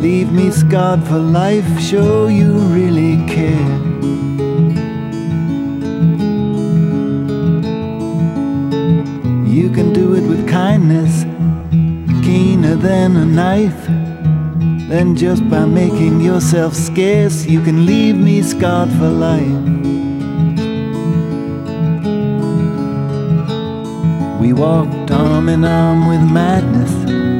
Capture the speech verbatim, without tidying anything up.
leave me scarred for life, show you really care. You can do it with kindness, keener than a knife. Then just by making yourself scarce, you can leave me scarred for life. We walked arm in arm with madness,